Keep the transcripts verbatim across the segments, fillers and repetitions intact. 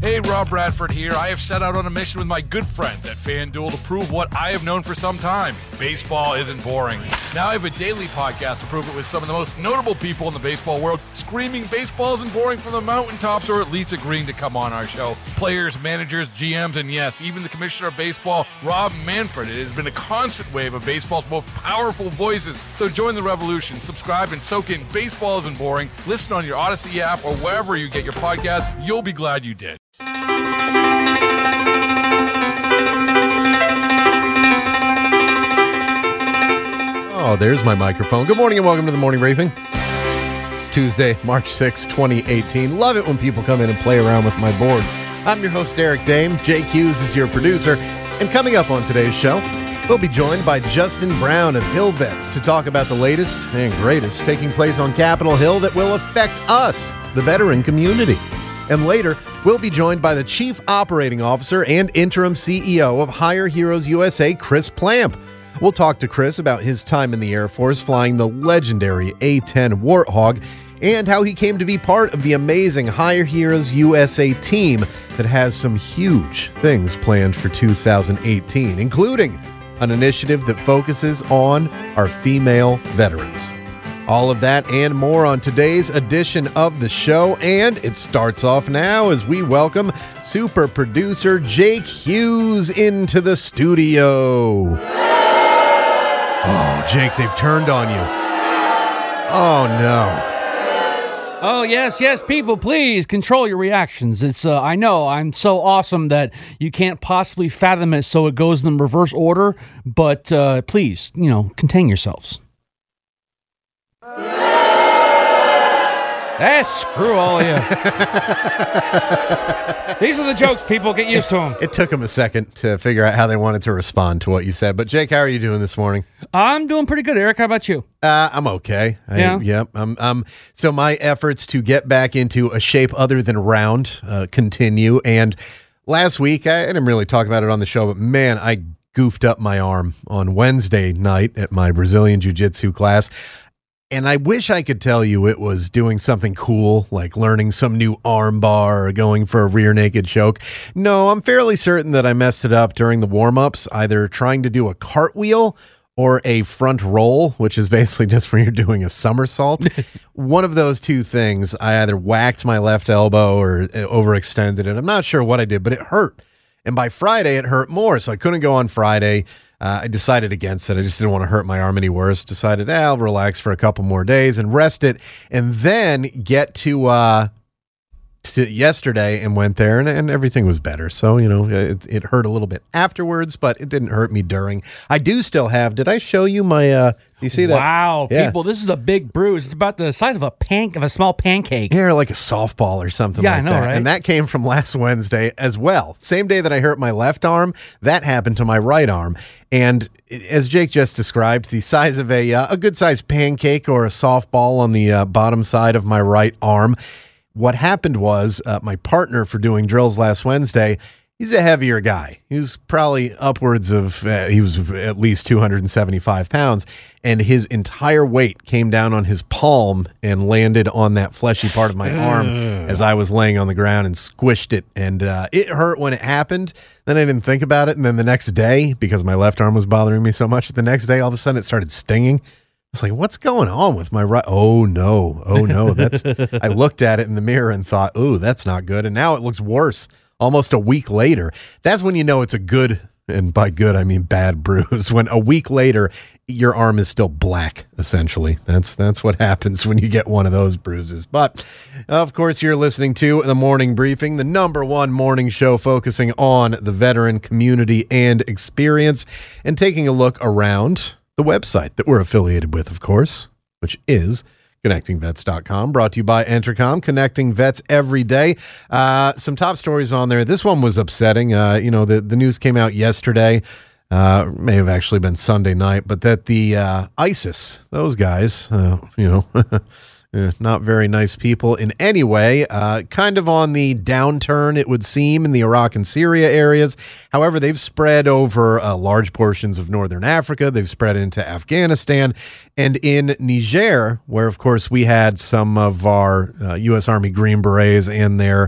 Hey, Rob Bradford here. I have set out on a mission with my good friends at FanDuel to prove what I have known for some time. Baseball isn't boring. Now I have a daily podcast to prove it with some of the most notable people in the baseball world, screaming baseball isn't boring from the mountaintops, or at least agreeing to come on our show. Players, managers, G Ms, and yes, even the commissioner of baseball, Rob Manfred. It has been a constant wave of baseball's most powerful voices. So join the revolution. Subscribe and soak in Baseball Isn't Boring. Listen on your Odyssey app or wherever you get your podcasts. You'll be glad you did. Oh, there's my microphone. Good morning and welcome to the morning briefing. It's Tuesday, March sixth, twenty eighteen. Love it when people come in and play around with my board. I'm your host, Eric Dame. Jake Hughes is your producer. And coming up on today's show, we'll be joined by Justin Brown of Hill Vets to talk about the latest and greatest taking place on Capitol Hill that will affect us, the veteran community. And later, we'll be joined by the Chief Operating Officer and Interim C E O of Hire Heroes U S A, Chris Plamp. We'll talk to Chris about his time in the Air Force flying the legendary A ten Warthog and how he came to be part of the amazing Hire Heroes U S A team that has some huge things planned for two thousand eighteen, including an initiative that focuses on our female veterans. All of that and more on today's edition of the show, and it starts off now as we welcome super producer Jake Hughes into the studio. Oh, Jake, they've turned on you. Oh, no. Oh, yes, yes, people, please control your reactions. It's, uh, I know, I'm so awesome that you can't possibly fathom it, so it goes in the reverse order, but uh, please, you know, contain yourselves. Ah, screw all of you. These are the jokes, people. Get used to them. It took them a second to figure out how they wanted to respond to what you said. But, Jake, how are you doing this morning? I'm doing pretty good, Eric. How about you? Uh, I'm okay. I, yeah? Yep. Um, um, so my efforts to get back into a shape other than round uh, continue. And last week, I, I didn't really talk about it on the show, but, man, I goofed up my arm on Wednesday night at my Brazilian Jiu-Jitsu class. And I wish I could tell you it was doing something cool, like learning some new arm bar or going for a rear naked choke. No, I'm fairly certain that I messed it up during the warm-ups, either trying to do a cartwheel or a front roll, which is basically just when you're doing a somersault. One of those two things, I either whacked my left elbow or overextended it. I'm not sure what I did, but it hurt. And by Friday, it hurt more, so I couldn't go on Friday. Uh, I decided against it. I just didn't want to hurt my arm any worse. Decided, eh, I'll relax for a couple more days and rest it, and then get to, uh, to yesterday and went there, and, and everything was better. So, you know, it, it hurt a little bit afterwards, but it didn't hurt me during. I do still have, did I show you my, uh, you see that? Wow, yeah. People, this is a big bruise. It's about the size of a pan, of a small pancake. Yeah, like a softball or something yeah, like I know, that. right? And that came from last Wednesday as well. Same day that I hurt my left arm, that happened to my right arm. And as Jake just described, the size of a uh, a good-sized pancake or a softball on the uh, bottom side of my right arm. What happened was uh, my partner for doing drills last Wednesday, he's a heavier guy. He was probably upwards of, uh, he was at least two hundred seventy-five pounds, and his entire weight came down on his palm and landed on that fleshy part of my arm as I was laying on the ground and squished it. And uh, it hurt when it happened. Then I didn't think about it. And then the next day, because my left arm was bothering me so much, the next day, all of a sudden it started stinging. I was like, what's going on with my right? Oh, no. Oh, no. That's. I looked at it in the mirror and thought, ooh, that's not good. And now it looks worse almost a week later. That's when you know it's a good, and by good, I mean bad bruise. When a week later, your arm is still black, essentially. That's that's what happens when you get one of those bruises. But, of course, you're listening to The Morning Briefing, the number one morning show focusing on the veteran community and experience, and taking a look around the website that we're affiliated with, of course, which is connecting vets dot com, brought to you by Entercom, connecting vets every day. Uh, some top stories on there. This one was upsetting. Uh, you know, the, the news came out yesterday, uh, may have actually been Sunday night, but that the uh, ISIS, those guys, uh, you know, Uh, not very nice people in any way, uh, kind of on the downturn, it would seem, in the Iraq and Syria areas. However, they've spread over uh, large portions of northern Africa. They've spread into Afghanistan and in Niger, where, of course, we had some of our uh, U S Army Green Berets and their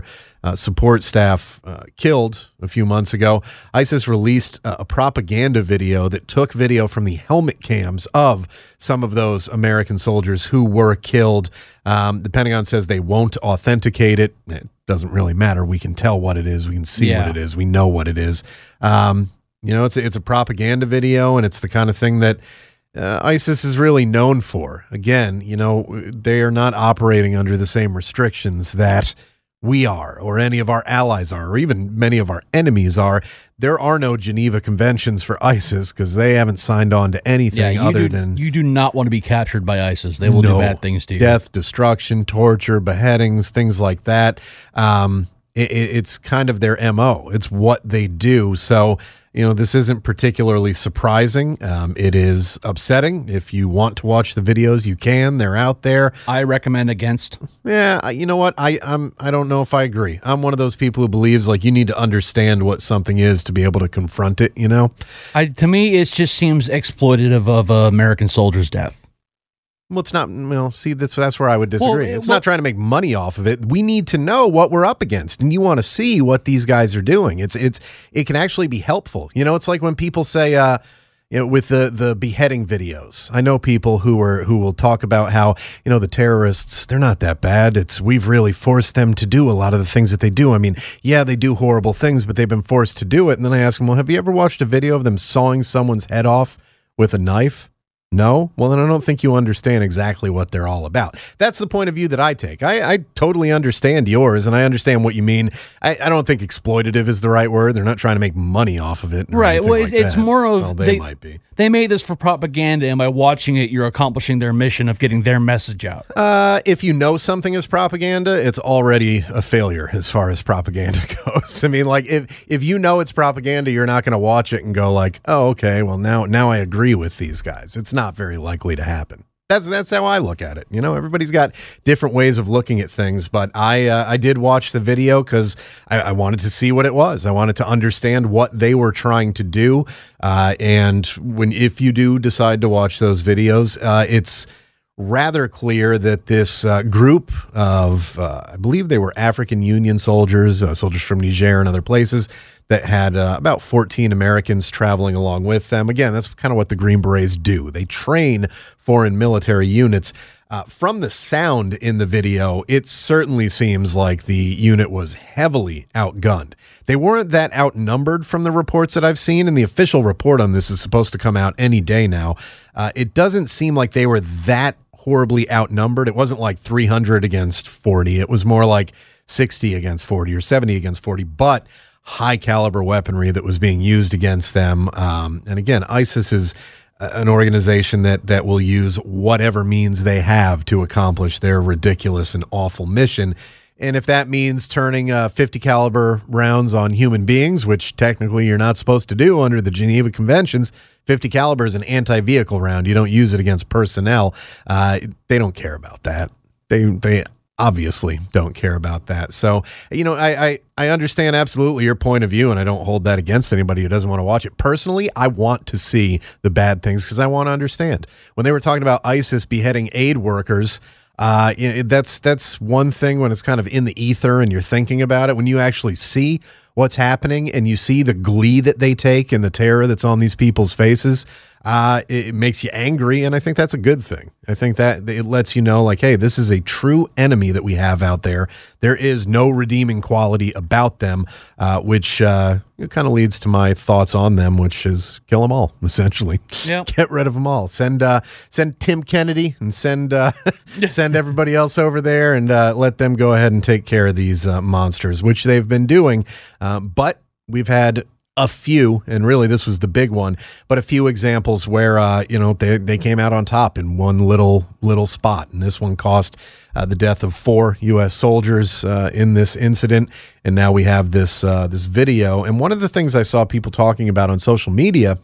uh, support staff uh, killed a few months ago, ISIS released a, a propaganda video that took video from the helmet cams of some of those American soldiers who were killed. Um, the Pentagon says they won't authenticate it. It doesn't really matter. We can tell what it is. We can see Yeah. what it is. We know what it is. Um, you know, it's a, it's a propaganda video, and it's the kind of thing that Uh, ISIS is really known for. Again, you know, they are not operating under the same restrictions that we are, or any of our allies are, or even many of our enemies are. There are no Geneva Conventions for ISIS because they haven't signed on to anything you other do, than you do not want to be captured by ISIS. They will no, do bad things to you. death, destruction, torture, beheadings, things like that. Um, it, it, it's kind of their M O. It's what they do. So, you know, this isn't particularly surprising. Um, it is upsetting. If you want to watch the videos, you can. They're out there. I recommend against. Yeah, I- you know what? I I'm I don't know if I agree. I'm one of those people who believes like you need to understand what something is to be able to confront it. You know. I to me, it just seems exploitative of uh, American soldiers' death. Well, it's not. Well, see, that's that's where I would disagree. Well, it's well- not trying to make money off of it. We need to know what we're up against, and you want to see what these guys are doing. It's it's it can actually be helpful. You know, it's like when people say, uh, you know, with the the beheading videos. I know people who are who will talk about how, you know, the terrorists, they're not that bad. It's we've really forced them to do a lot of the things that they do. I mean, yeah, they do horrible things, but they've been forced to do it. And then I ask them, well, have you ever watched a video of them sawing someone's head off with a knife? No? Well, then I don't think you understand exactly what they're all about. That's the point of view that I take. I, I totally understand yours, and I understand what you mean. I, I don't think exploitative is the right word. They're not trying to make money off of it. or Right. anything Well, like it's, it's that. more of Well, they, might be. They made this for propaganda, and by watching it, you're accomplishing their mission of getting their message out. Uh, if you know something is propaganda, it's already a failure as far as propaganda goes. I mean, like if if you know it's propaganda, you're not going to watch it and go like, oh, okay, well now now I agree with these guys. It's not very likely to happen. That's that's how I look at it. You know, everybody's got different ways of looking at things, but I uh, I did watch the video because I, I wanted to see what it was. I wanted to understand what they were trying to do. Uh, and when if you do decide to watch those videos, uh, it's rather clear that this uh, group of, uh, I believe they were African Union soldiers, uh, soldiers from Niger and other places, that had uh, about fourteen Americans traveling along with them. Again, that's kind of what the Green Berets do. They train foreign military units. Uh, from the sound in the video, it certainly seems like the unit was heavily outgunned. They weren't that outnumbered from the reports that I've seen, and the official report on this is supposed to come out any day now. Uh, it doesn't seem like they were that horribly outnumbered. It wasn't like three hundred against forty. It was more like sixty against forty or seventy against forty, but high caliber weaponry that was being used against them. Um, and again, ISIS is an organization that that will use whatever means they have to accomplish their ridiculous and awful mission. And if that means turning uh, fifty caliber rounds on human beings, which technically you're not supposed to do under the Geneva Conventions, fifty caliber is an anti-vehicle round. You don't use it against personnel. Uh, they don't care about that. They they obviously don't care about that. So, you know, I, I, I understand absolutely your point of view, and I don't hold that against anybody who doesn't want to watch it. Personally, I want to see the bad things because I want to understand. When they were talking about ISIS beheading aid workers, uh, you know, that's that's one thing when it's kind of in the ether and you're thinking about it. When you actually see what's happening and you see the glee that they take and the terror that's on these people's faces, uh, it, it makes you angry, and I think that's a good thing. I think that it lets you know, like, hey, this is a true enemy that we have out there. There is no redeeming quality about them, uh, which uh, kind of leads to my thoughts on them, which is kill them all, essentially. Yep. Get rid of them all. Send uh, send Tim Kennedy and send uh, send everybody else over there and uh, let them go ahead and take care of these uh, monsters, which they've been doing. Um, but we've had a few, and really this was the big one, but a few examples where, uh, you know, they, they came out on top in one little, little spot. And this one cost uh, the death of four U S soldiers uh, in this incident. And now we have this, uh, this video. And one of the things I saw people talking about on social media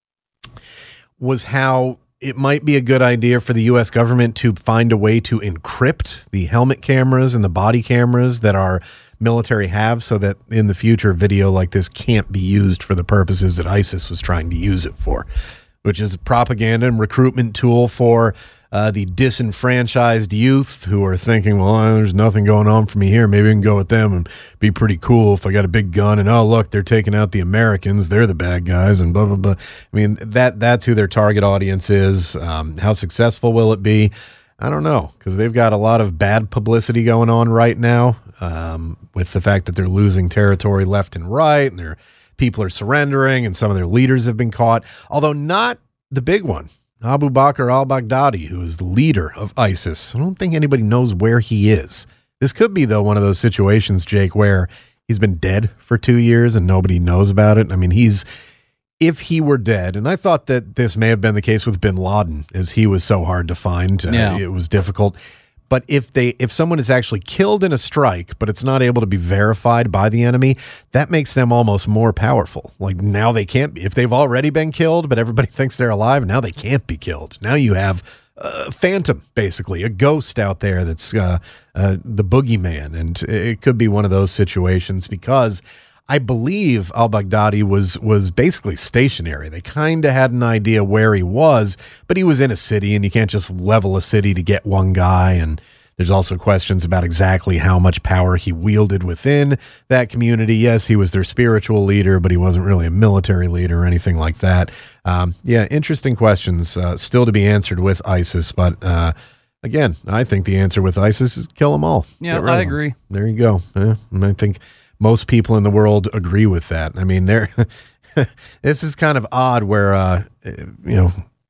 was how it might be a good idea for the U S government to find a way to encrypt the helmet cameras and the body cameras that our military have, so that in the future video like this can't be used for the purposes that ISIS was trying to use it for, which is a propaganda and recruitment tool for uh, the disenfranchised youth who are thinking, well, uh, there's nothing going on for me here. Maybe I can go with them and be pretty cool if I got a big gun. And, oh, look, they're taking out the Americans. They're the bad guys and blah, blah, blah. I mean, that that's who their target audience is. Um, how successful will it be? I don't know, because they've got a lot of bad publicity going on right now um, with the fact that they're losing territory left and right, and their people are surrendering, and some of their leaders have been caught, although not the big one, Abu Bakr al-Baghdadi, who is the leader of ISIS. I don't think anybody knows where he is. This could be, though, one of those situations, Jake, where he's been dead for two years and nobody knows about it. I mean, he's... If he were dead, and I thought that this may have been the case with bin Laden, as he was so hard to find, uh, Yeah. it was difficult. But if they, if someone is actually killed in a strike, but it's not able to be verified by the enemy, that makes them almost more powerful. Like now they can't be. If they've already been killed, but everybody thinks they're alive, now they can't be killed. Now you have a phantom, basically, a ghost out there that's uh, uh, the boogeyman, and it could be one of those situations because I believe al-Baghdadi was was basically stationary. They kind of had an idea where he was, but he was in a city, and you can't just level a city to get one guy. And there's also questions about exactly how much power he wielded within that community. Yes, he was their spiritual leader, but he wasn't really a military leader or anything like that. Um, yeah, interesting questions uh, still to be answered with ISIS, but uh, again, I think the answer with ISIS is kill them all. Yeah, Get rid I of 'em. agree. There you go. Yeah, and I think most people in the world agree with that. I mean, there. This is kind of odd where, uh, you know,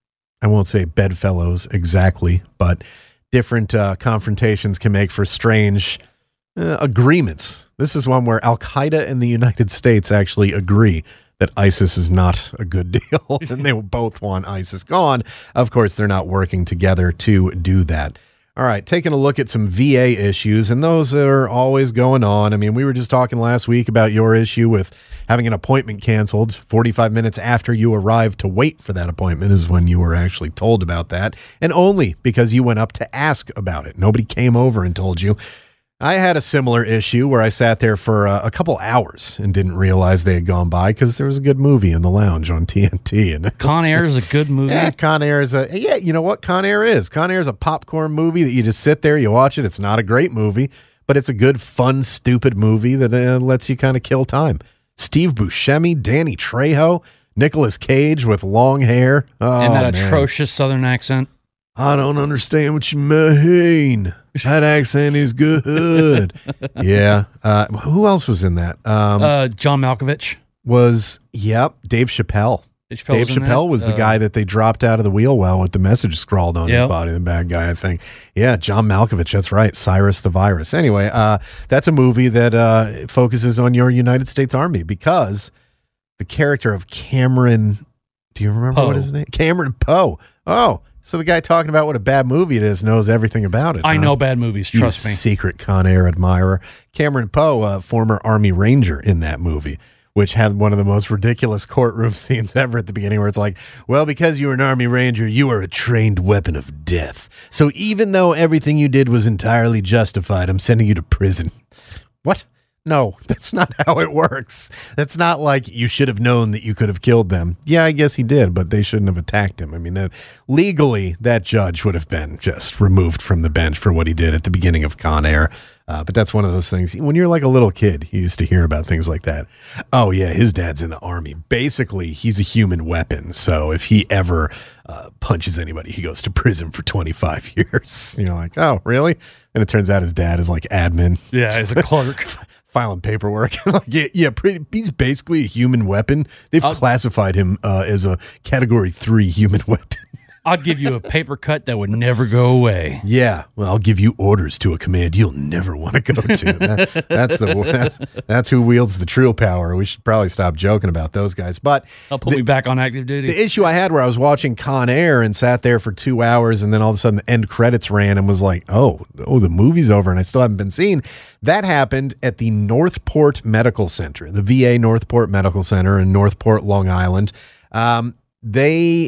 I won't say bedfellows exactly, but different uh, confrontations can make for strange uh, agreements. This is one where Al-Qaeda and the United States actually agree that ISIS is not a good deal, and they both want ISIS gone. Of course, they're not working together to do that. All right, taking a look at some V A issues, and those are always going on. I mean, we were just talking last week about your issue with having an appointment canceled forty-five minutes after you arrived to wait for that appointment is when you were actually told about that, and only because you went up to ask about it. Nobody came over and told you. I had a similar issue where I sat there for uh, a couple hours and didn't realize they had gone by because there was a good movie in the lounge on T N T. And Con Air is a good movie. Yeah, Con Air is a, yeah, you know what Con Air is? Con Air is a popcorn movie that you just sit there, you watch it. It's not a great movie, but it's a good, fun, stupid movie that uh, lets you kind of kill time. Steve Buscemi, Danny Trejo, Nicolas Cage with long hair. Oh, and that man. atrocious Southern accent. I don't understand what you mean. That accent is good. Yeah. Uh, who else was in that? Um, Uh, John Malkovich. was, yep, Dave Chappelle. Dave Chappelle, Dave was, in Chappelle that. was the Uh, guy that they dropped out of the wheel well with the message scrawled on his Yep. body, the bad guy, I think. Yeah, John Malkovich, that's right. Cyrus the Virus. Anyway, uh, that's a movie that uh, focuses on your United States Army because the character of Cameron, do you remember Poe. what his name? Cameron Poe. Oh, so the guy talking about what a bad movie it is knows everything about it. I huh? know bad movies. You Trust me. secret Con Air admirer. Cameron Poe, a former Army Ranger in that movie, which had one of the most ridiculous courtroom scenes ever at the beginning where it's like, well, because you were an Army Ranger, you are a trained weapon of death. So even though everything you did was entirely justified, I'm sending you to prison. What? No, that's not how it works. That's not like you should have known that you could have killed them. Yeah, I guess he did, but they shouldn't have attacked him. I mean, uh, legally, that judge would have been just removed from the bench for what he did at the beginning of Con Air. Uh, but that's one of those things. When you're like a little kid, you used to hear about things like that. Oh, yeah, his dad's in the Army. Basically, he's a human weapon. So if he ever uh, punches anybody, he goes to prison for twenty-five years. You're like, oh, really? And it turns out his dad is like admin. Yeah, as a clerk. Filing paperwork. Like, yeah, yeah pretty, he's basically a human weapon. They've I'll- classified him uh, as a category three human weapon. I'd give you a paper cut that would never go away. Yeah, well, I'll give you orders to a command you'll never want to go to. That, that's the that, that's who wields the true power. We should probably stop joking about those guys. But I'll put the, me back on active duty. the issue I had where I was watching Con Air and sat there for two hours, and then all of a sudden the end credits ran and was like, "Oh, oh, the movie's over," and I still haven't been seen. That happened at the Northport Medical Center, the V A Northport Medical Center in Northport, Long Island. Um, they.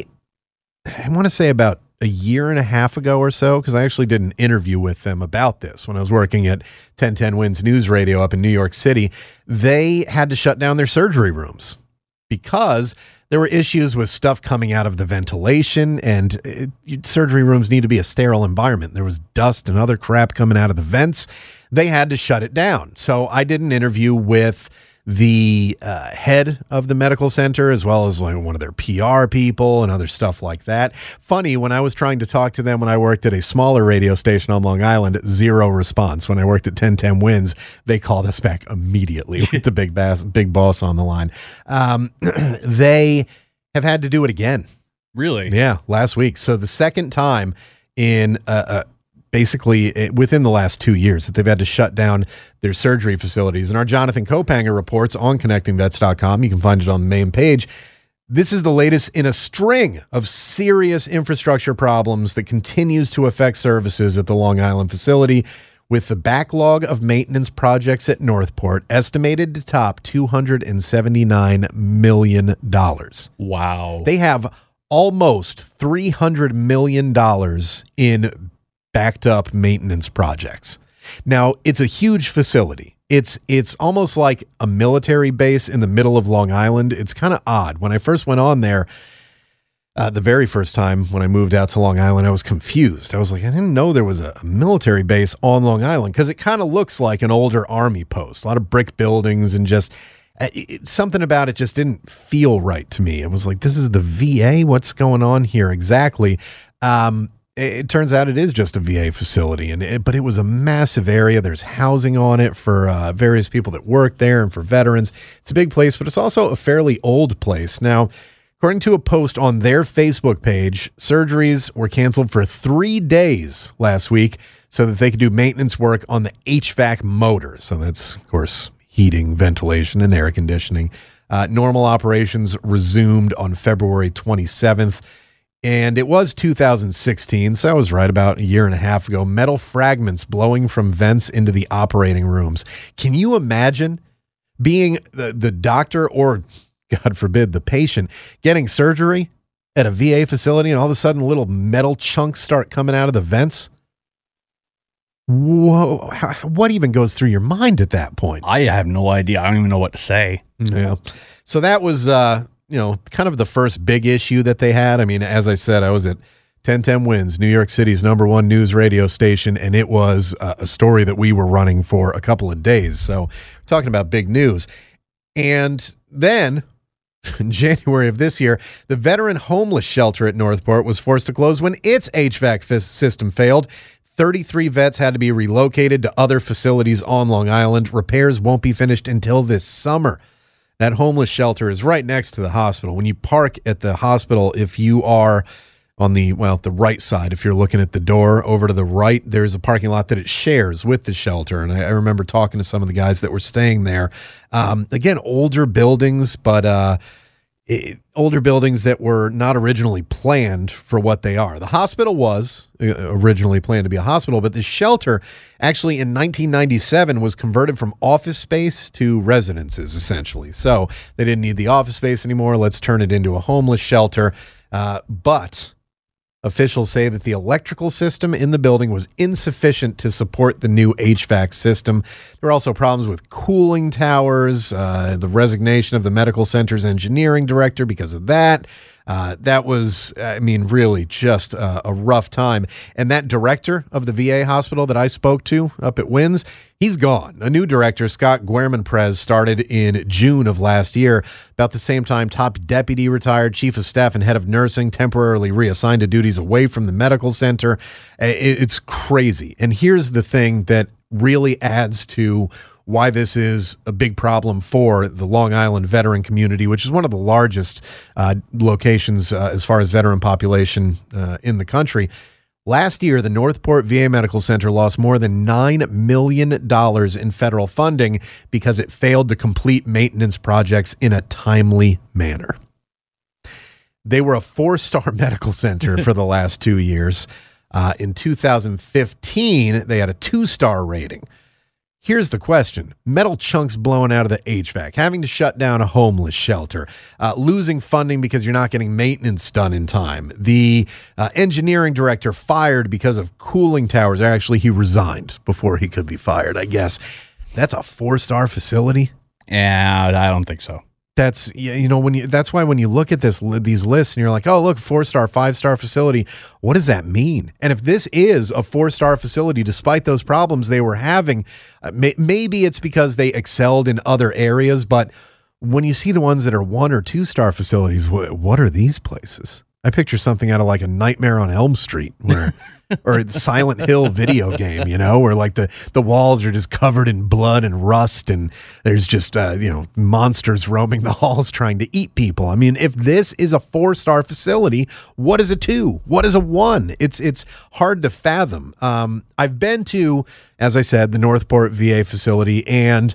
I want to say about a year and a half ago or so, because I actually did an interview with them about this when I was working at ten ten Wins News Radio up in New York City. They had to shut down their surgery rooms because there were issues with stuff coming out of the ventilation, and it, surgery rooms need to be a sterile environment. There was dust and other crap coming out of the vents. They had to shut it down. So I did an interview with the uh, head of the medical center, as well as like one of their P R people and other stuff like that. Funny, when I was trying to talk to them when I worked at a smaller radio station on Long Island, zero response. When I worked at ten ten Wins, they called us back immediately with the big bass, big boss on the line. Um, they have had to do it again. Really? Yeah, last week. So the second time in uh, uh basically it, within the last two years that they've had to shut down their surgery facilities. And our Jonathan Kopanger reports on connecting vets dot com. You can find it on the main page. This is the latest in a string of serious infrastructure problems that continues to affect services at the Long Island facility, with the backlog of maintenance projects at Northport estimated to top two hundred seventy-nine million dollars. Wow. They have almost three hundred million dollars in backed up maintenance projects. Now, it's a huge facility. It's it's almost like a military base in the middle of Long Island. It's kind of odd. When I first went on there, uh, the very first time when I moved out to Long Island, I was confused. I was like, I didn't know there was a, a military base on Long Island, because it kind of looks like an older army post. A lot of brick buildings, and just uh, it, something about it just didn't feel right to me. It was like, this is the V A? What's going on here exactly? Um It turns out it is just a V A facility, and it, but it was a massive area. There's housing on it for uh, various people that work there and for veterans. It's a big place, but it's also a fairly old place. Now, according to a post on their Facebook page, surgeries were canceled for three days last week so that they could do maintenance work on the H V A C motor. So that's, of course, heating, ventilation, and air conditioning. Uh, normal operations resumed on February twenty-seventh. And it was two thousand sixteen, so I was right, about a year and a half ago. Metal fragments blowing from vents into the operating rooms. Can you imagine being the, the doctor, or, God forbid, the patient, getting surgery at a V A facility, and all of a sudden little metal chunks start coming out of the vents? Whoa, what even goes through your mind at that point? I have no idea. I don't even know what to say. Yeah. So that was... uh you know, kind of the first big issue that they had. I mean, as I said, I was at ten ten Wins, New York City's number one news radio station, and it was uh, a story that we were running for a couple of days. So we're talking about big news. And then in January of this year, the veteran homeless shelter at Northport was forced to close when its H V A C system failed. thirty-three vets had to be relocated to other facilities on Long Island. Repairs won't be finished until this summer. That homeless shelter is right next to the hospital. When you park at the hospital, if you are on the, well, the right side, if you're looking at the door over to the right, there's a parking lot that it shares with the shelter. And I, I remember talking to some of the guys that were staying there. Um, again, older buildings, but uh, it, older buildings that were not originally planned for what they are. The hospital was originally planned to be a hospital, but the shelter actually in nineteen ninety-seven was converted from office space to residences, essentially. So they didn't need the office space anymore. Let's turn it into a homeless shelter. Uh, but officials say that the electrical system in the building was insufficient to support the new H V A C system. There were also problems with cooling towers, uh, the resignation of the medical center's engineering director because of that. Uh, that was, I mean, really just uh, a rough time. And that director of the V A hospital that I spoke to up at Wins, he's gone. A new director, Scott Guerman-Prez, started in June of last year. About the same time, top deputy retired, chief of staff and head of nursing temporarily reassigned to duties away from the medical center. It's crazy. And here's the thing that really adds to why this is a big problem for the Long Island veteran community, which is one of the largest uh, locations uh, as far as veteran population uh, in the country. Last year, the Northport V A Medical Center lost more than nine million dollars in federal funding because it failed to complete maintenance projects in a timely manner. They were a four-star medical center for the last two years. Uh, in two thousand fifteen, they had a two-star rating. Here's the question. Metal chunks blowing out of the H V A C, having to shut down a homeless shelter, uh, losing funding because you're not getting maintenance done in time. The uh, engineering director fired because of cooling towers. Actually, he resigned before he could be fired, I guess. That's a four-star facility? Yeah, I don't think so. That's, you know, when you, that's why when you look at this, these lists and you're like, oh, look, four star, five star facility. What does that mean? And if this is a four star facility, despite those problems they were having, uh, may, maybe it's because they excelled in other areas. But when you see the ones that are one or two star facilities, wh- what are these places? I picture something out of like a Nightmare on Elm Street where, or a Silent Hill video game, you know, where like the, the walls are just covered in blood and rust and there's just, uh, you know, monsters roaming the halls trying to eat people. I mean, if this is a four-star facility, what is a two? What is a one? It's, it's hard to fathom. Um, I've been to, as I said, the Northport V A facility, and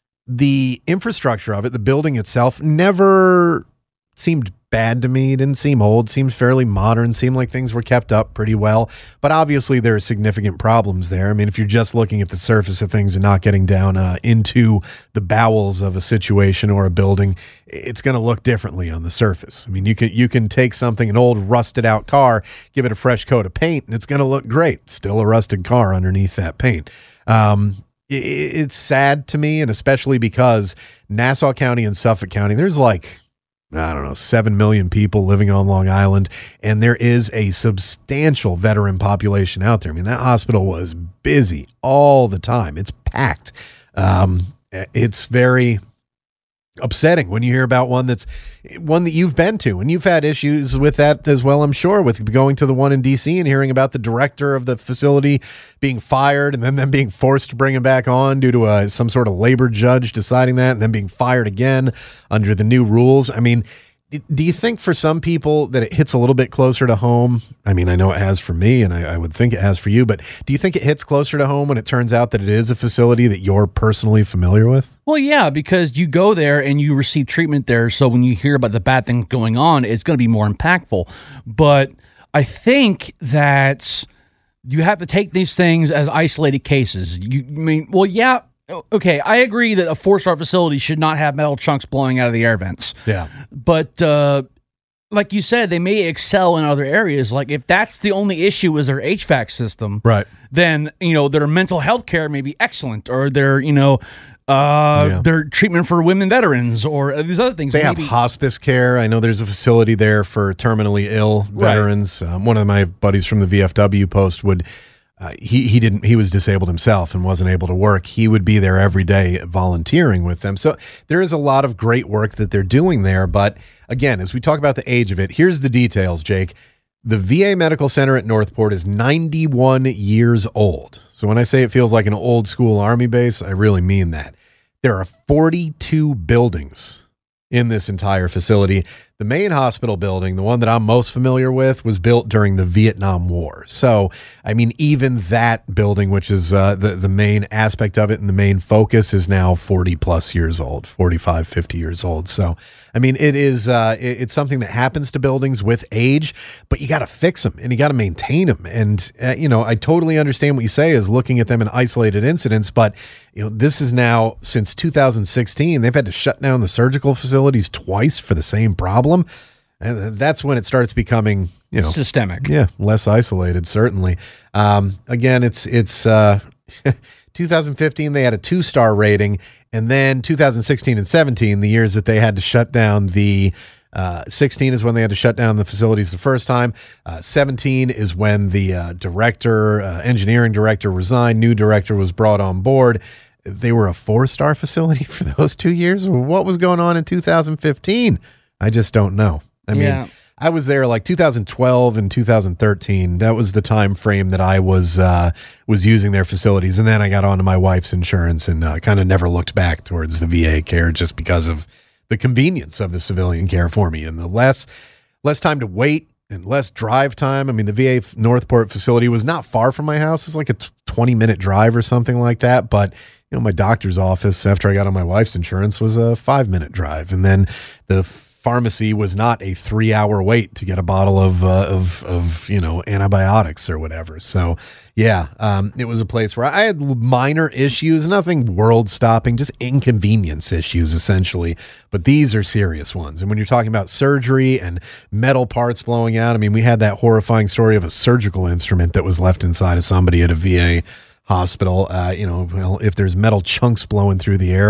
the infrastructure of it, the building itself, never seemed bad to me. It didn't seem old, seemed fairly modern, seemed like things were kept up pretty well. But obviously there are significant problems there. I mean, if you're just looking at the surface of things and not getting down uh, into the bowels of a situation or a building, it's going to look differently on the surface. I mean, you can you can take something, an old rusted out car, give it a fresh coat of paint, and it's going to look great. Still a rusted car underneath that paint. Um, it, it's sad to me, and especially because Nassau County and Suffolk County, there's like, I don't know, seven million people living on Long Island, and there is a substantial veteran population out there. I mean, that hospital was busy all the time. It's packed. Um, it's very upsetting when you hear about one that's one that you've been to, and you've had issues with that as well, I'm sure, with going to the one in D C and hearing about the director of the facility being fired and then them being forced to bring him back on due to a, some sort of labor judge deciding that, and then being fired again under the new rules. I mean, do you think for some people that it hits a little bit closer to home? I mean, I know it has for me, and I, I would think it has for you, but do you think it hits closer to home when it turns out that it is a facility that you're personally familiar with? Well, yeah, because you go there and you receive treatment there. So when you hear about the bad things going on, it's going to be more impactful. But I think that you have to take these things as isolated cases. You I mean, well, yeah. Okay, I agree that a four-star facility should not have metal chunks blowing out of the air vents. Yeah. But uh, like you said, they may excel in other areas. Like if that's the only issue is their H V A C system, right? Then, you know, their mental health care may be excellent, or their, you know, uh, yeah. their treatment for women veterans, or these other things. They maybe. have hospice care. I know there's a facility there for terminally ill veterans. Right. Um, one of my buddies from the V F W post would... Uh, he he didn't he was disabled himself and wasn't able to work. He would be there every day volunteering with them. So there is a lot of great work that they're doing there. But again, as we talk about the age of it, here's the details, Jake. The V A Medical Center at Northport is ninety-one years old. So when I say it feels like an old school Army base, I really mean that. There are forty-two buildings in this entire facility. The main hospital building, the one that I'm most familiar with, was built during the Vietnam War. So, I mean, even that building, which is uh, the, the main aspect of it and the main focus, is now forty plus years old, forty-five, fifty years old. So, I mean, it is, uh, it, it's something that happens to buildings with age, but you got to fix them and you got to maintain them. And, uh, you know, I totally understand what you say is looking at them in isolated incidents, but, you know, this is now since two thousand sixteen, they've had to shut down the surgical facilities twice for the same problem. And that's when it starts becoming, you know, systemic. Yeah, less isolated, certainly. Um, again, it's it's uh, two thousand fifteen, they had a two-star rating, and then two thousand sixteen and seventeen, the years that they had to shut down the uh, sixteen is when they had to shut down the facilities the first time. Uh, seventeen is when the uh, director, uh, engineering director resigned, new director was brought on board. They were a four-star facility for those two years. What was going on in two thousand fifteen? I just don't know. I mean, yeah. I was there like two thousand twelve and two thousand thirteen. That was the time frame that I was uh, was using their facilities. And then I got onto my wife's insurance and uh, kind of never looked back towards the V A care just because of the convenience of the civilian care for me and the less less time to wait and less drive time. I mean, the V A Northport facility was not far from my house. It's like a twenty minute drive or something like that. But you know, my doctor's office after I got on my wife's insurance was a five minute drive. And then the pharmacy was not a three hour wait to get a bottle of, uh, of, of, you know, antibiotics or whatever. So yeah, um, it was a place where I had minor issues, nothing world stopping, just inconvenience issues essentially. But these are serious ones. And when you're talking about surgery and metal parts blowing out, I mean, we had that horrifying story of a surgical instrument that was left inside of somebody at a V A hospital. Uh, you know, well, if there's metal chunks blowing through the air,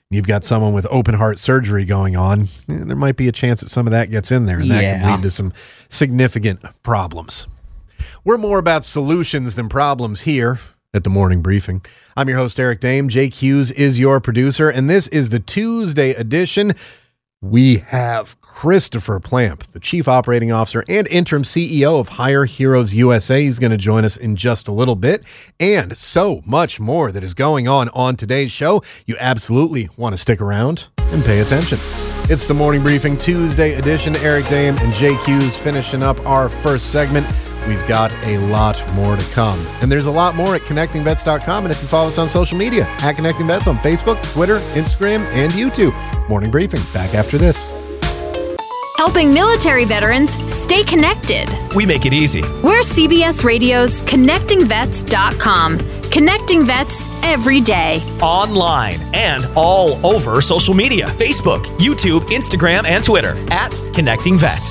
you've got someone with open heart surgery going on, eh, there might be a chance that some of that gets in there, and that Yeah. can lead to some significant problems. We're more about solutions than problems here at the Morning Briefing. I'm your host, Eric Dame. Jake Hughes is your producer, and this is the Tuesday edition. We have Christopher Plamp, the Chief Operating Officer and Interim C E O of Hire Heroes U S A. He's going to join us in just a little bit, and so much more that is going on on today's show. You absolutely want to stick around and pay attention. It's the Morning Briefing Tuesday edition. Eric Dame and Jake Hughes finishing up our first segment. We've got a lot more to come. And there's a lot more at connecting vets dot com. And if you follow us on social media, at Connecting Vets on Facebook, Twitter, Instagram, and YouTube. Morning Briefing, back after this. Helping military veterans stay connected. We make it easy. We're C B S Radio's connecting vets dot com. Connecting vets every day. Online and all over social media. Facebook, YouTube, Instagram, and Twitter at Connecting Vets.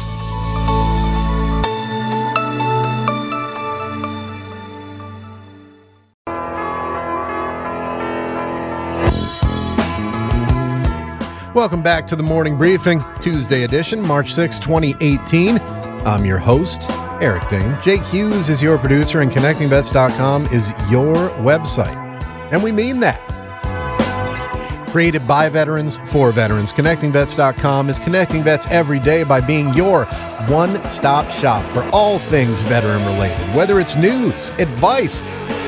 Welcome back to the Morning Briefing, Tuesday edition, March sixth, twenty eighteen. I'm your host, Eric Dane. Jake Hughes is your producer, and connecting vets dot com is your website. And we mean that. Created by veterans, for veterans, connecting vets dot com is connecting vets every day by being your one-stop shop for all things veteran-related, whether it's news, advice,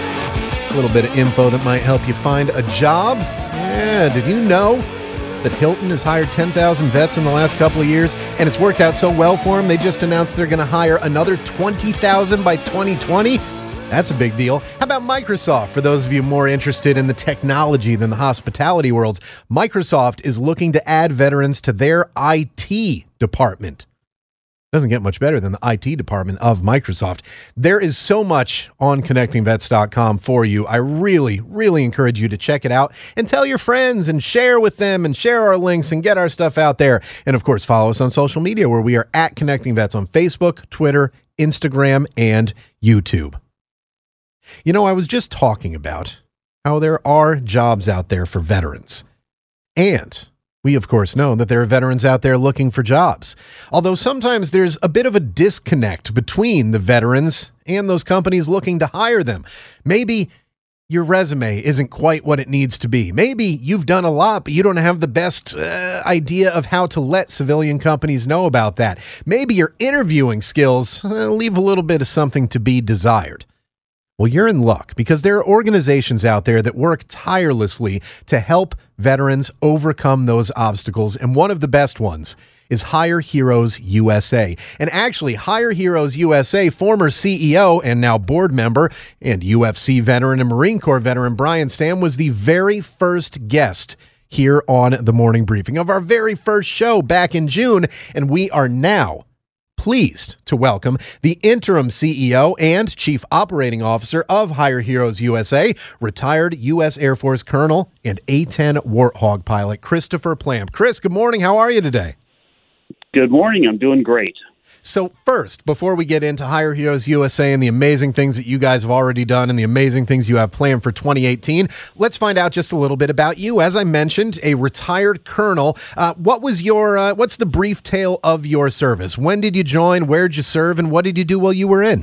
a little bit of info that might help you find a job. Yeah, did you know that Hilton has hired ten thousand vets in the last couple of years, and it's worked out so well for them, they just announced they're going to hire another twenty thousand by twenty twenty? That's a big deal. How about Microsoft? For those of you more interested in the technology than the hospitality worlds, Microsoft is looking to add veterans to their I T department. Doesn't get much better than the I T department of Microsoft. There is so much on connecting vets dot com for you. I really, really encourage you to check it out and tell your friends and share with them and share our links and get our stuff out there. And of course, follow us on social media where we are at Connecting Vets on Facebook, Twitter, Instagram, and YouTube. You know, I was just talking about how there are jobs out there for veterans. And we, of course, know that there are veterans out there looking for jobs. Although sometimes there's a bit of a disconnect between the veterans and those companies looking to hire them. Maybe your resume isn't quite what it needs to be. Maybe you've done a lot, but you don't have the best uh, idea of how to let civilian companies know about that. Maybe your interviewing skills uh, leave a little bit of something to be desired. Well, you're in luck, because there are organizations out there that work tirelessly to help veterans overcome those obstacles, and one of the best ones is Hire Heroes U S A. And actually, Hire Heroes U S A former C E O and now board member and U F C veteran and Marine Corps veteran Brian Stam was the very first guest here on the Morning Briefing of our very first show back in June, and we are now pleased to welcome the interim C E O and Chief Operating Officer of Hire Heroes U S A, retired U S Air Force Colonel and A ten Warthog pilot Christopher Plamp. Chris, good morning. How are you today? Good morning. I'm doing great. So first, before we get into Hire Heroes U S A and the amazing things that you guys have already done and the amazing things you have planned for twenty eighteen, let's find out just a little bit about you. As I mentioned, a retired colonel. Uh, what was your, uh, what's the brief tale of your service? When did you join? Where did you serve? And what did you do while you were in?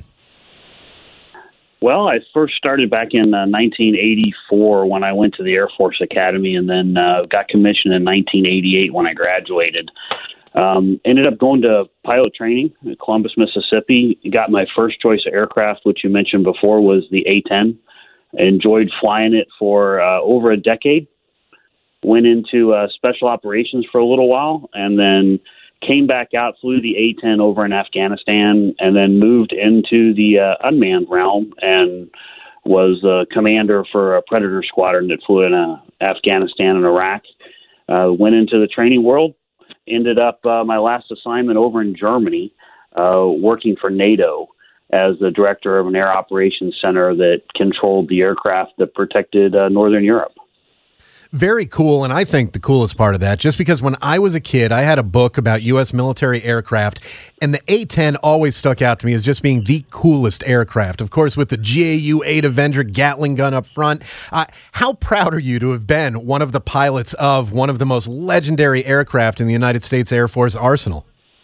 Well, I first started back in uh, nineteen eighty-four when I went to the Air Force Academy, and then uh, got commissioned in nineteen eighty-eight when I graduated. Um, ended up going to pilot training in Columbus, Mississippi. Got my first choice of aircraft, which you mentioned before, was the A ten. Enjoyed flying it for uh, over a decade. Went into uh, special operations for a little while, and then came back out, flew the A ten over in Afghanistan, and then moved into the uh, unmanned realm and was a commander for a Predator squadron that flew in uh, Afghanistan and Iraq. Uh, went into the training world. Ended up uh, my last assignment over in Germany, uh, working for NATO as the director of an air operations center that controlled the aircraft that protected uh, Northern Europe. Very cool, and I think the coolest part of that, just because when I was a kid, I had a book about U S military aircraft, and the A ten always stuck out to me as just being the coolest aircraft. Of course, with the G A U eight Avenger Gatling gun up front. Uh, how proud are you to have been one of the pilots of one of the most legendary aircraft in the United States Air Force arsenal?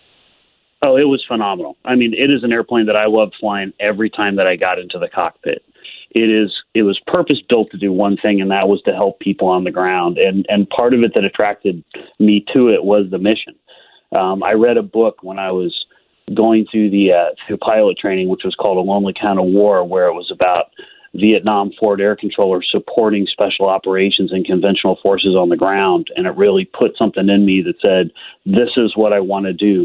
Oh, it was phenomenal. I mean, it is an airplane that I loved flying every time that I got into the cockpit. It is. It was purpose-built to do one thing, and that was to help people on the ground. And and part of it that attracted me to it was the mission. Um, I read a book when I was going through the uh, through pilot training, which was called A Lonely Kind of War, where it was about Vietnam forward air controllers supporting special operations and conventional forces on the ground. And it really put something in me that said, this is what I want to do.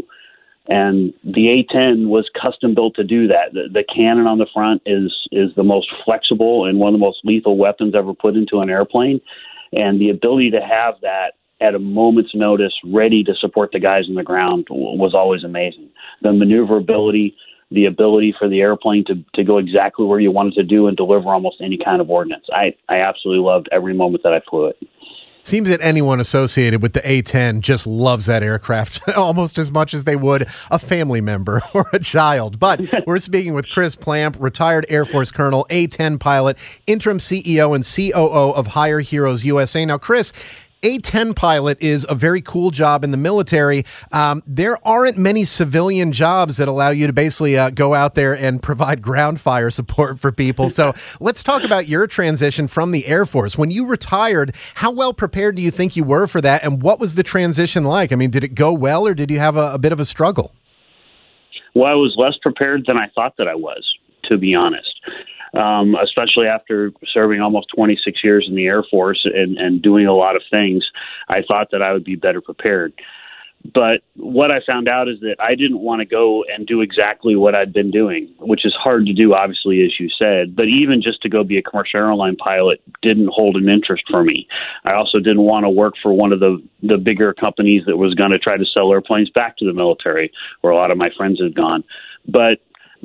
And the A ten was custom built to do that. The, the cannon on the front is is the most flexible and one of the most lethal weapons ever put into an airplane. And the ability to have that at a moment's notice, ready to support the guys on the ground, was always amazing. The maneuverability, the ability for the airplane to, to go exactly where you want it to do and deliver almost any kind of ordnance. I, I absolutely loved every moment that I flew it. Seems that anyone associated with the A ten just loves that aircraft almost as much as they would a family member or a child. But we're speaking with Chris Plamp, retired Air Force Colonel, A ten pilot, interim C E O and C O O of Hire Heroes U S A. Now, Chris, A ten pilot is a very cool job in the military. Um, there aren't many civilian jobs that allow you to basically uh, go out there and provide ground fire support for people. So let's talk about your transition from the Air Force. When you retired, how well prepared do you think you were for that? And what was the transition like? I mean, did it go well, or did you have a, a bit of a struggle? Well, I was less prepared than I thought that I was, to be honest. Um, especially after serving almost twenty-six years in the Air Force and, and doing a lot of things, I thought that I would be better prepared. But what I found out is that I didn't want to go and do exactly what I'd been doing, which is hard to do, obviously, as you said. But even just to go be a commercial airline pilot didn't hold an interest for me. I also didn't want to work for one of the, the bigger companies that was going to try to sell airplanes back to the military, where a lot of my friends had gone. But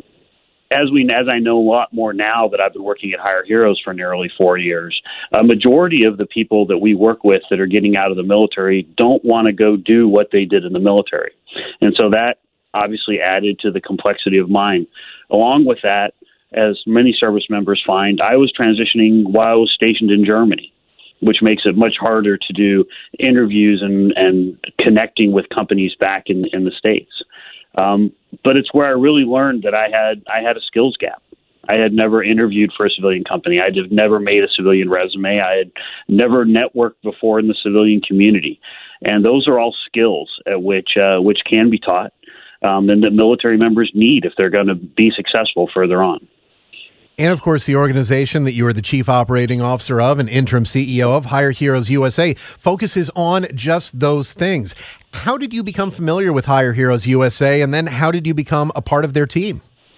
As we, as I know a lot more now that I've been working at Hire Heroes for nearly four years, a majority of the people that we work with that are getting out of the military don't want to go do what they did in the military. And so that obviously added to the complexity of mine. Along with that, as many service members find, I was transitioning while I was stationed in Germany, which makes it much harder to do interviews and, and connecting with companies back in, in the States. Um, but it's where I really learned that I had I had a skills gap. I had never interviewed for a civilian company. I had never made a civilian resume. I had never networked before in the civilian community. And those are all skills at which uh, which can be taught um, and that military members need if they're going to be successful further on. And, of course, the organization that you are the chief operating officer of and interim C E O of, Hire Heroes U S A, focuses on just those things. How did you become familiar with Hire Heroes U S A, and then how did you become a part of their team?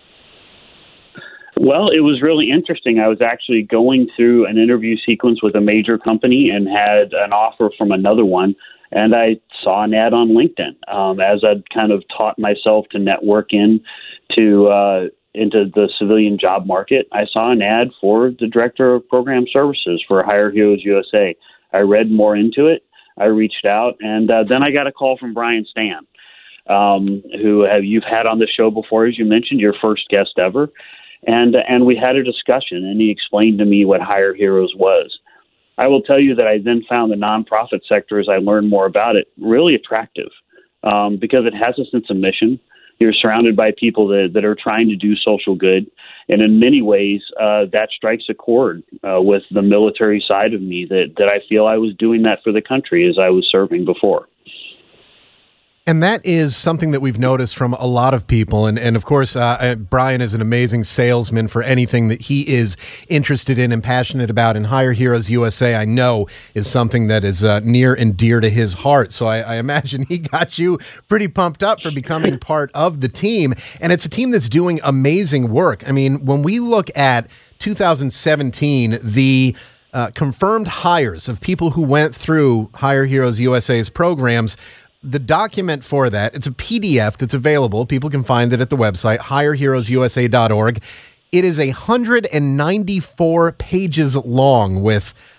Well, it was really interesting. I was actually going through an interview sequence with a major company and had an offer from another one, and I saw an ad on LinkedIn. Um, as I'd kind of taught myself to network in to uh, into the civilian job market, I saw an ad for the Director of Program Services for Hire Heroes U S A. I read more into it. I reached out, and uh, then I got a call from Brian Stan, um, who have you've had on the show before, as you mentioned, your first guest ever. And, and we had a discussion, and he explained to me what Hire Heroes was. I will tell you that I then found the nonprofit sector, as I learned more about it, really attractive um, because it has a sense of mission. You're surrounded by people that, that are trying to do social good. And in many ways, uh, that strikes a chord uh, with the military side of me that, that I feel I was doing that for the country as I was serving before. And that is something that we've noticed from a lot of people. And, and of course, uh, Brian is an amazing salesman for anything that he is interested in and passionate about. And Hire Heroes U S A, I know, is something that is uh, near and dear to his heart. So I, I imagine he got you pretty pumped up for becoming part of the team. And it's a team that's doing amazing work. I mean, when we look at two thousand seventeen, the uh, confirmed hires of people who went through Hire Heroes U S A's programs, the document for that, it's a P D F that's available. People can find it at the website, hire heroes u s a dot org. It is one hundred ninety-four pages long with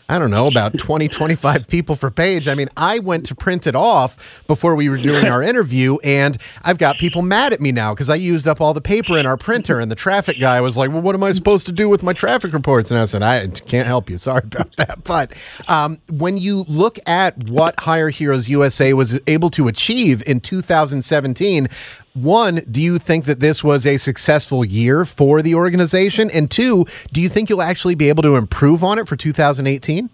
I don't know, about twenty, twenty-five people per page. I mean, I went to print it off before we were doing our interview, and I've got people mad at me now because I used up all the paper in our printer, and the traffic guy was like, well, what am I supposed to do with my traffic reports? And I said, I can't help you. Sorry about that. But um, when you look at what Hire Heroes U S A was able to achieve in two thousand seventeen, one, do you think that this was a successful year for the organization? And two, do you think you'll actually be able to improve on it for two thousand eighteen?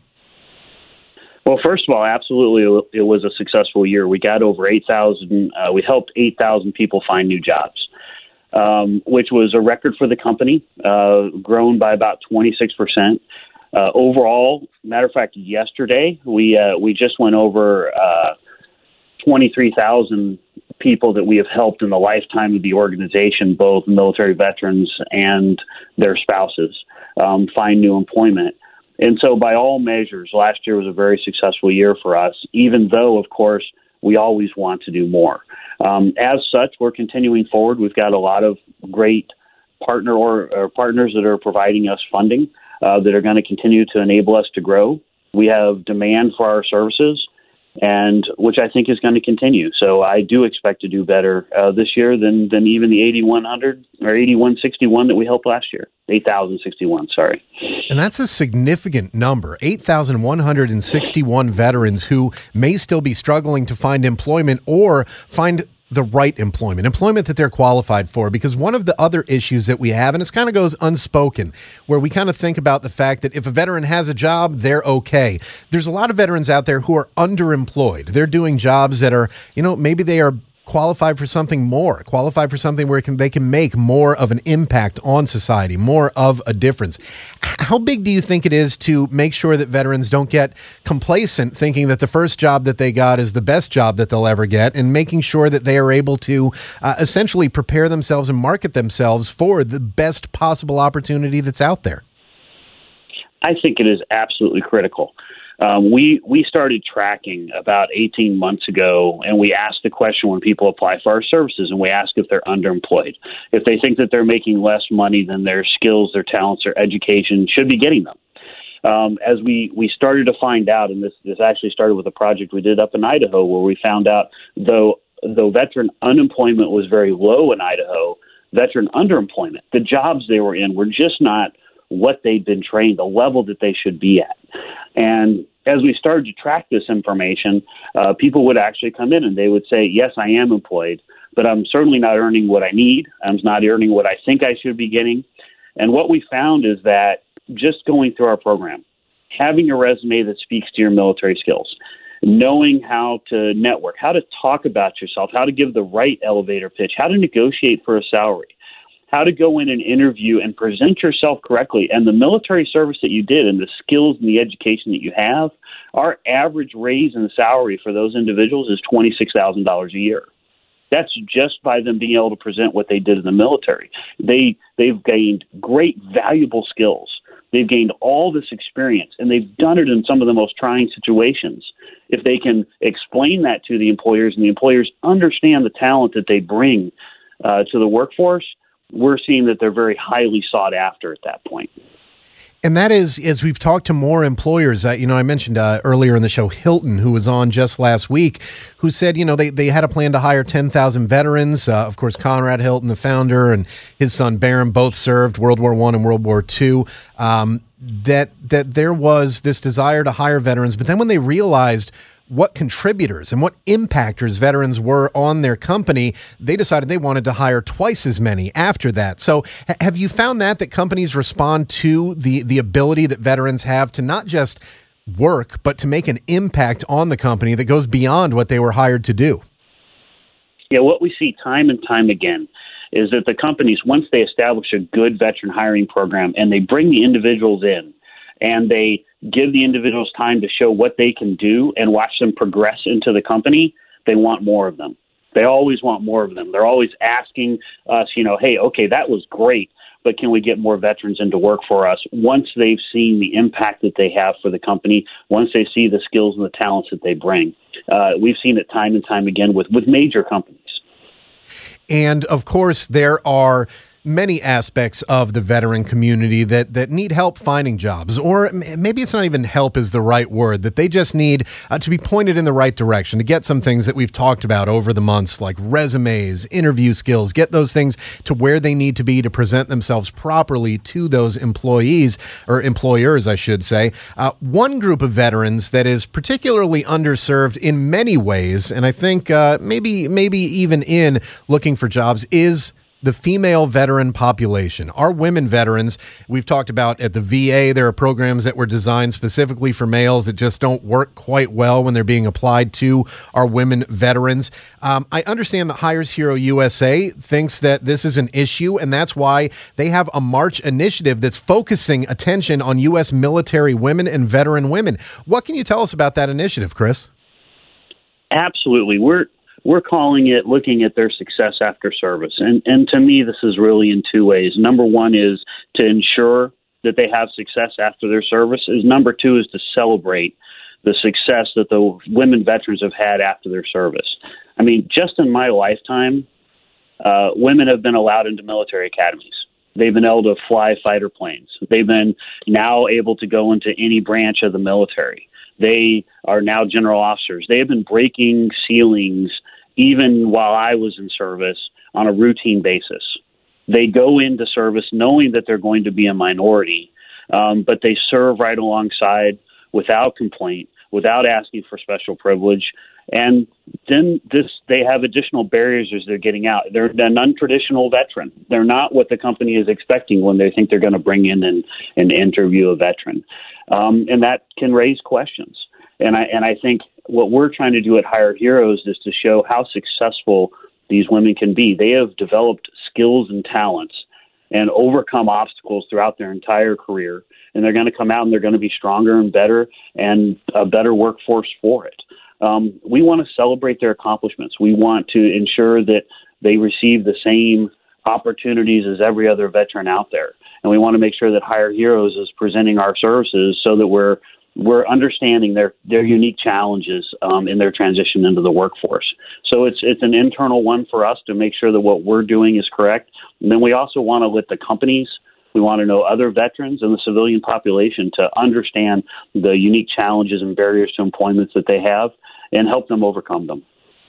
Well, first of all, absolutely, it was a successful year. We got over eight thousand. Uh, we helped eight thousand people find new jobs, um, which was a record for the company, uh, grown by about twenty-six percent. Uh, overall, matter of fact, yesterday we uh, we just went over uh, twenty-three thousand people that we have helped in the lifetime of the organization, both military veterans and their spouses, um, find new employment. And so by all measures, last year was a very successful year for us, even though, of course, we always want to do more. Um, as such, we're continuing forward. We've got a lot of great partner or, or partners that are providing us funding uh, that are going to continue to enable us to grow. We have demand for our services, and which I think is going to continue. So I do expect to do better uh, this year than than even the eighty-one hundred or eighty-one sixty-one that we helped last year. eight thousand sixty-one, sorry. And that's a significant number, eight thousand one hundred sixty-one veterans who may still be struggling to find employment or find the right employment, employment that they're qualified for. Because one of the other issues that we have, and it kind of goes unspoken, where we kind of think about the fact that if a veteran has a job, they're okay. There's a lot of veterans out there who are underemployed. They're doing jobs that are, you know, maybe they are qualified for something more, qualified for something where it can, they can make more of an impact on society, more of a difference. How big do you think it is to make sure that veterans don't get complacent thinking that the first job that they got is the best job that they'll ever get, and making sure that they are able to uh, essentially prepare themselves and market themselves for the best possible opportunity that's out there? I think it is absolutely critical. Um, we we started tracking about eighteen months ago, and we asked the question when people apply for our services, and we ask if they're underemployed, if they think that they're making less money than their skills, their talents, their education should be getting them. Um, as we, we started to find out, and this, this actually started with a project we did up in Idaho, where we found out though though veteran unemployment was very low in Idaho, veteran underemployment, the jobs they were in were just not what they'd been trained, the level that they should be at. And as we started to track this information, uh, people would actually come in and they would say, yes, I am employed, but I'm certainly not earning what I need. I'm not earning what I think I should be getting. And what we found is that just going through our program, having a resume that speaks to your military skills, knowing how to network, how to talk about yourself, how to give the right elevator pitch, how to negotiate for a salary, how to go in and interview and present yourself correctly, and the military service that you did and the skills and the education that you have, our average raise in salary for those individuals is twenty-six thousand dollars a year. That's just by them being able to present what they did in the military. They, they've gained great, valuable skills. They've gained all this experience, and they've done it in some of the most trying situations. If they can explain that to the employers, and the employers understand the talent that they bring uh, to the workforce, we're seeing that they're very highly sought after at that point. And that is, as we've talked to more employers, uh, you know, I mentioned uh, earlier in the show, Hilton, who was on just last week, who said, you know, they, they had a plan to hire ten thousand veterans. Uh, of course, Conrad Hilton, the founder, and his son Barron both served World War One and World War Two. Um, that, that there was this desire to hire veterans. But then when they realized what contributors and what impactors veterans were on their company, they decided they wanted to hire twice as many after that. So ha- have you found that, that companies respond to the, the ability that veterans have to not just work, but to make an impact on the company that goes beyond what they were hired to do? Yeah, what we see time and time again is that the companies, once they establish a good veteran hiring program and they bring the individuals in and they give the individuals time to show what they can do and watch them progress into the company, they want more of them. They always want more of them. They're always asking us, you know, hey, okay, that was great, but can we get more veterans into work for us? Once they've seen the impact that they have for the company, once they see the skills and the talents that they bring. Uh, we've seen it time and time again with, with major companies. And of course, there are many aspects of the veteran community that, that need help finding jobs, or maybe it's not even help is the right word, that they just need uh, to be pointed in the right direction to get some things that we've talked about over the months, like resumes, interview skills, get those things to where they need to be to present themselves properly to those employees, or employers, I should say. Uh, one group of veterans that is particularly underserved in many ways, and I think uh, maybe maybe even in looking for jobs, is the female veteran population. Our women veterans, we've talked about at the V A, there are programs that were designed specifically for males that just don't work quite well when they're being applied to our women veterans. Um, I understand that Hires Hero U S A thinks that this is an issue, and that's why they have a March initiative that's focusing attention on U S military women and veteran women. What can you tell us about that initiative, Chris? Absolutely. We're We're calling it looking at their success after service. And, and to me, this is really in two ways. Number one is to ensure that they have success after their service. Is number two is to celebrate the success that the women veterans have had after their service. I mean, just in my lifetime, uh, women have been allowed into military academies. They've been able to fly fighter planes. They've been now able to go into any branch of the military. They are now general officers. They have been breaking ceilings even while I was in service on a routine basis. They go into service knowing that they're going to be a minority, um, but they serve right alongside without complaint, without asking for special privilege. And then this, they have additional barriers as they're getting out. They're a non-traditional veteran. They're not what the company is expecting when they think they're going to bring in and, and interview a veteran. Um, and that can raise questions. And I, and I think what we're trying to do at Hire Heroes is to show how successful these women can be. They have developed skills and talents and overcome obstacles throughout their entire career. And they're going to come out and they're going to be stronger and better and a better workforce for it. Um, we want to celebrate their accomplishments. We want to ensure that they receive the same opportunities as every other veteran out there. And we want to make sure that Hire Heroes is presenting our services so that we're we're understanding their, their unique challenges um, in their transition into the workforce. So it's it's an internal one for us to make sure that what we're doing is correct. And then we also want to let the companies, we want to know other veterans and the civilian population to understand the unique challenges and barriers to employment that they have and help them overcome them.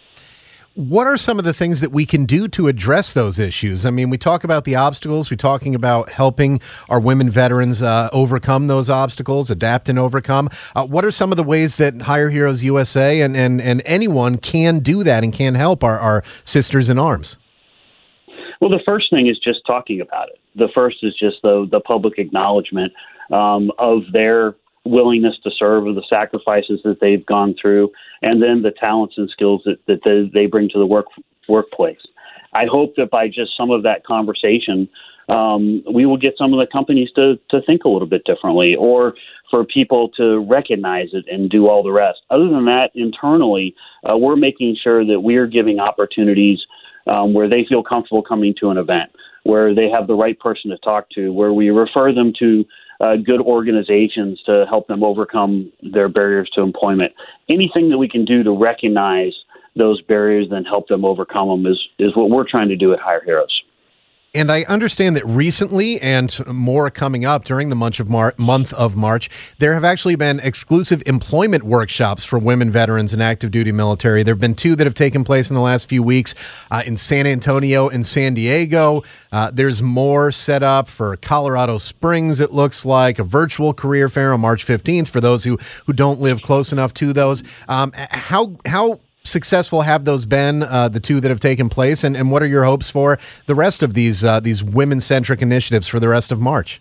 What are some of the things that we can do to address those issues? I mean, we talk about the obstacles. We're talking about helping our women veterans uh, overcome those obstacles, adapt and overcome. Uh, what are some of the ways that Hire Heroes U S A and, and, and anyone can do that and can help our, our sisters in arms? Well, the first thing is just talking about it. The first is just the, the public acknowledgement um, of their willingness to serve, or the sacrifices that they've gone through, and then the talents and skills that, that they, they bring to the work workplace. I hope that by just some of that conversation, um, we will get some of the companies to, to think a little bit differently, or for people to recognize it and do all the rest. Other than that, internally, uh, we're making sure that we are giving opportunities um, where they feel comfortable coming to an event, where they have the right person to talk to, where we refer them to Uh, good organizations to help them overcome their barriers to employment. Anything that we can do to recognize those barriers and help them overcome them is, is what we're trying to do at Hire Heroes. And I understand that recently, and more coming up during the month of, Mar- month of March, there have actually been exclusive employment workshops for women veterans and active duty military. There have been two that have taken place in the last few weeks uh, in San Antonio and San Diego. Uh, there's more set up for Colorado Springs, it looks like, a virtual career fair on March fifteenth for those who, who don't live close enough to those. Um, how how successful have those been, uh, the two that have taken place, and, and what are your hopes for the rest of these uh, these women-centric initiatives for the rest of March?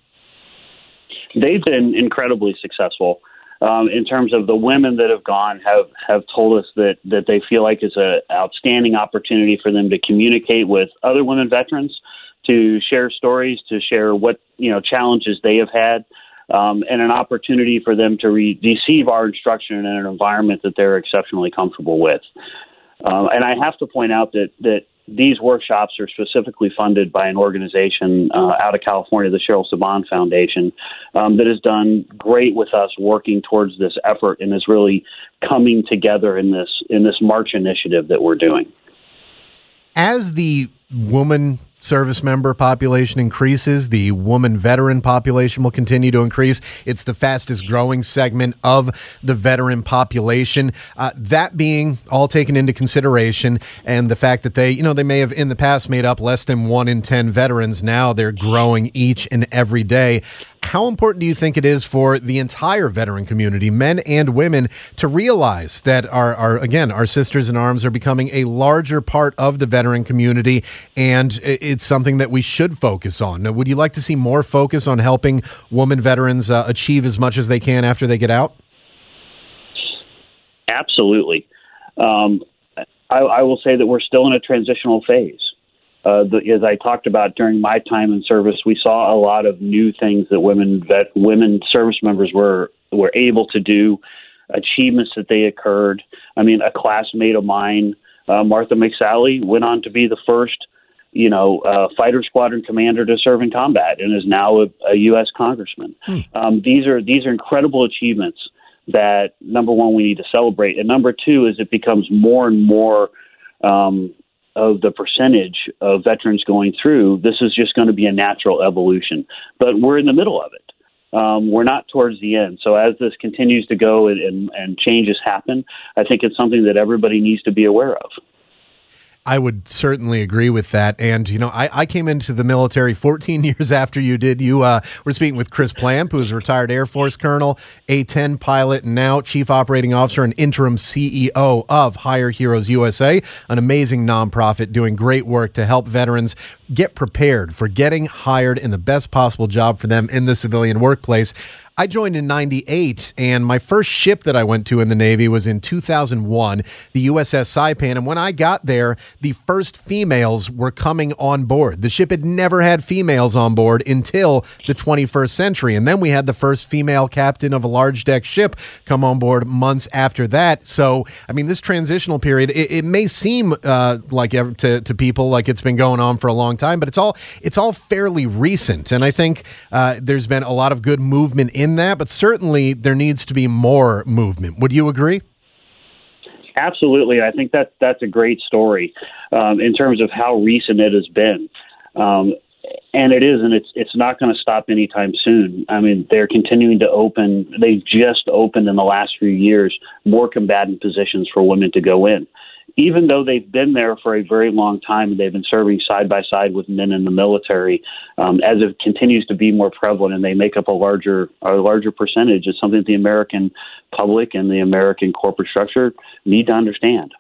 They've been incredibly successful. Um, in terms of the women that have gone have, have told us that, that they feel like it's an outstanding opportunity for them to communicate with other women veterans, to share stories, to share what, you know, challenges they have had, Um, and an opportunity for them to re- receive our instruction in an environment that they're exceptionally comfortable with. Um, and I have to point out that that these workshops are specifically funded by an organization uh, out of California, the Cheryl Saban Foundation, um, that has done great with us working towards this effort and is really coming together in this in this March initiative that we're doing. As the woman service member population increases, the woman veteran population will continue to increase. It's the fastest growing segment of the veteran population. Uh, that being all taken into consideration, and the fact that they, you know, they may have in the past made up less than one in ten veterans. Now they're growing each and every day. How important do you think it is for the entire veteran community, men and women, to realize that our, our again, our sisters in arms are becoming a larger part of the veteran community, and it's something that we should focus on? Now, would you like to see more focus on helping women veterans uh, achieve as much as they can after they get out? Absolutely. Um, I, I will say that we're still in a transitional phase. Uh, the, as I talked about during my time in service, we saw a lot of new things that women vet, women service members were were able to do, achievements that they occurred. I mean, a classmate of mine, uh, Martha McSally, went on to be the first, you know, uh, fighter squadron commander to serve in combat, and is now a, a U S congressman. Hmm. Um, these are these are incredible achievements that, number one, we need to celebrate, and number two is it becomes more and more. Um, of the percentage of veterans going through, this is just going to be a natural evolution. But we're in the middle of it. Um, we're not towards the end. So as this continues to go and, and, and changes happen, I think it's something that everybody needs to be aware of. I would certainly agree with that. And, you know, I, I came into the military fourteen years after you did. You uh, were speaking with Chris Plamp, who is a retired Air Force colonel, A ten pilot, and now Chief Operating Officer and interim C E O of Hire Heroes U S A, an amazing nonprofit doing great work to help veterans get prepared for getting hired in the best possible job for them in the civilian workplace. I joined in ninety-eight, and my first ship that I went to in the Navy was in two thousand one, the U S S Saipan. And when I got there, the first females were coming on board. The ship had never had females on board until the twenty-first century. And then we had the first female captain of a large deck ship come on board months after that. So, I mean, this transitional period, it, it may seem uh, like ever, to, to people like it's been going on for a long time, but it's all it's all fairly recent. And I think uh, there's been a lot of good movement in in that, but certainly there needs to be more movement. Would you agree? Absolutely. I think that that's a great story um, in terms of how recent it has been. Um, and it is, and it's it's not going to stop anytime soon. I mean, they're continuing to open. They've just opened in the last few years more combatant positions for women to go in. Even though they've been there for a very long time and they've been serving side by side with men in the military, um, as it continues to be more prevalent and they make up a larger a larger percentage, it's something that the American public and the American corporate structure need to understand.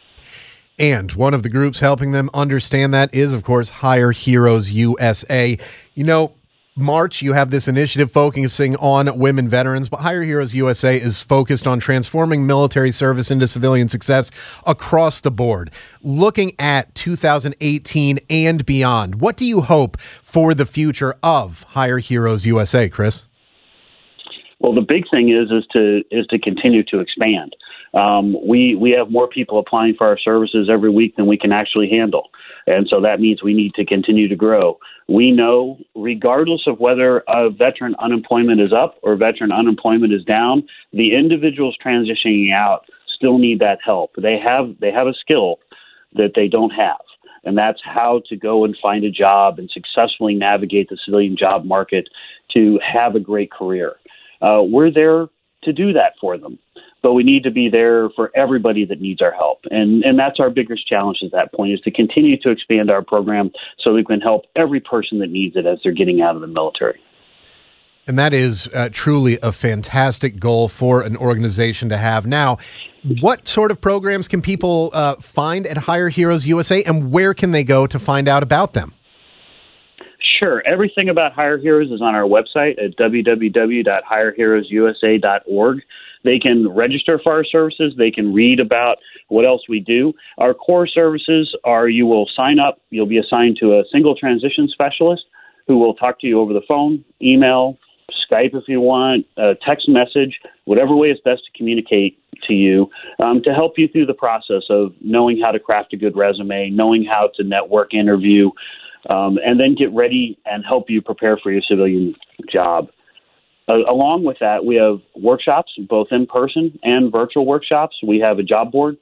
And one of the groups helping them understand that is, of course, Hire Heroes U S A. You know, March, you have this initiative focusing on women veterans, but Hire Heroes U S A is focused on transforming military service into civilian success across the board. Looking at two thousand eighteen and beyond, what do you hope for the future of Hire Heroes U S A, Chris? Well, the big thing is is to is to continue to expand. Um, we we have more people applying for our services every week than we can actually handle, and so that means we need to continue to grow. We know, regardless of whether a veteran unemployment is up or veteran unemployment is down, the individuals transitioning out still need that help. They have they have a skill that they don't have, and that's how to go and find a job and successfully navigate the civilian job market to have a great career. Uh, we're there to do that for them, but we need to be there for everybody that needs our help. And and that's our biggest challenge at that point, is to continue to expand our program so we can help every person that needs it as they're getting out of the military. And that is uh, truly a fantastic goal for an organization to have. Now, what sort of programs can people uh, find at Hire Heroes U S A, and where can they go to find out about them? Sure. Everything about Hire Heroes is on our website at w w w dot hire heroes u s a dot org. They can register for our services. They can read about what else we do. Our core services are, you will sign up, you'll be assigned to a single transition specialist who will talk to you over the phone, email, Skype if you want, uh, text message, whatever way is best to communicate to you, um, to help you through the process of knowing how to craft a good resume, knowing how to network interview, um, and then get ready and help you prepare for your civilian job. Uh, along with that, we have workshops, both in person and virtual workshops. We have a job board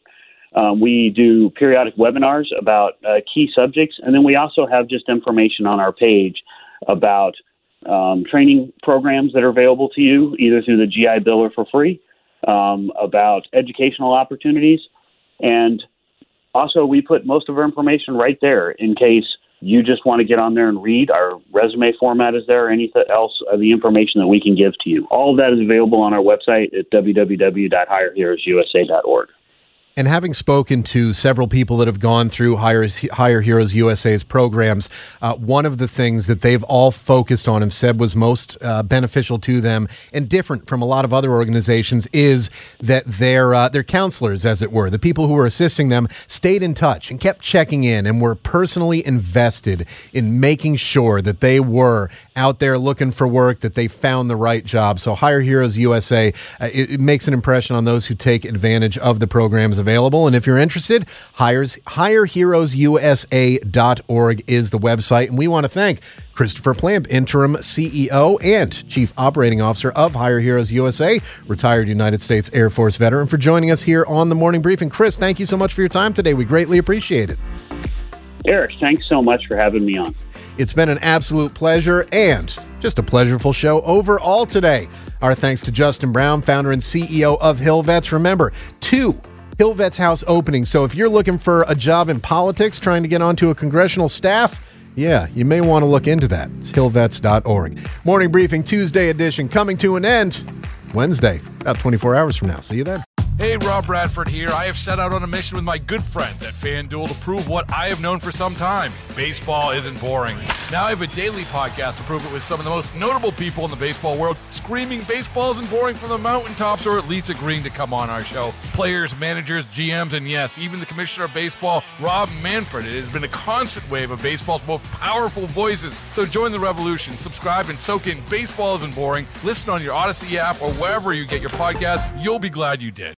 Um, we do periodic webinars about uh, key subjects, and then we also have just information on our page about um, training programs that are available to you, either through the G I Bill or for free, um, about educational opportunities, and also we put most of our information right there in case you just want to get on there and read. Our resume format is there, or anything else of the information that we can give to you. All of that is available on our website at w w w dot hire heroes u s a dot org. And having spoken to several people that have gone through Hire, Hire Heroes U S A's programs, uh, one of the things that they've all focused on and said was most uh, beneficial to them and different from a lot of other organizations is that their uh, their counselors, as it were, the people who were assisting them, stayed in touch and kept checking in and were personally invested in making sure that they were out there looking for work, that they found the right job. So Hire Heroes U S A, uh, it, it makes an impression on those who take advantage of the programs available. And if you're interested, hires, hire heroes u s a dot org is the website. And we want to thank Christopher Plamp, Interim C E O and Chief Operating Officer of Hire Heroes U S A, retired United States Air Force veteran, for joining us here on the Morning Briefing. Chris, thank you so much for your time today. We greatly appreciate it. Eric, thanks so much for having me on. It's been an absolute pleasure and just a pleasureful show overall today. Our thanks to Justin Brown, founder and C E O of Hill Vets. Remember, two Hill Vets House opening. So if you're looking for a job in politics, trying to get onto a congressional staff, yeah, you may want to look into that. It's hill vets dot org. Morning Briefing Tuesday edition coming to an end Wednesday, about twenty-four hours from now. See you then. Hey, Rob Bradford here. I have set out on a mission with my good friends at FanDuel to prove what I have known for some time. Baseball isn't boring. Now I have a daily podcast to prove it with some of the most notable people in the baseball world, screaming baseball isn't boring from the mountaintops, or at least agreeing to come on our show. Players, managers, G Ms, and yes, even the commissioner of baseball, Rob Manfred. It has been a constant wave of baseball's most powerful voices. So join the revolution. Subscribe and soak in Baseball Isn't Boring. Listen on your Odyssey app or wherever you get your podcasts. You'll be glad you did.